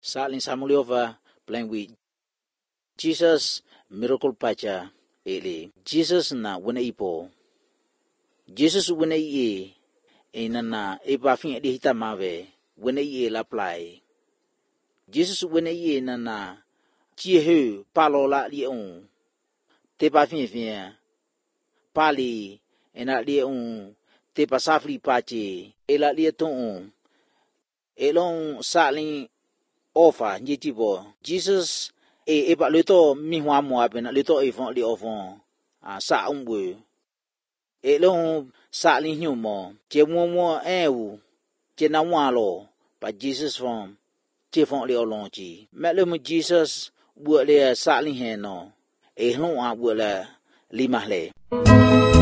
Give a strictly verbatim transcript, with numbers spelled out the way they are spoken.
Saling Samuliova playing with Jesus miracle pacha ele. Jesus na wena ipo. Jesus wena ie inana eba fin di hita mave wena ie la play. Jesus wena ie nana chiehu palola li on. Te ba fin fin pali ena li on te pasafri pache ela li ton elon saling offer njitibo Jesus e eba leto mi hwa mo abena leto e fon li ofon a sa umwe elon saling humo che mo mo e u che na wa lo ba Jesus fon che fon li olon chi me le mo Jesus bu le saling he no e hon a bu le li ma le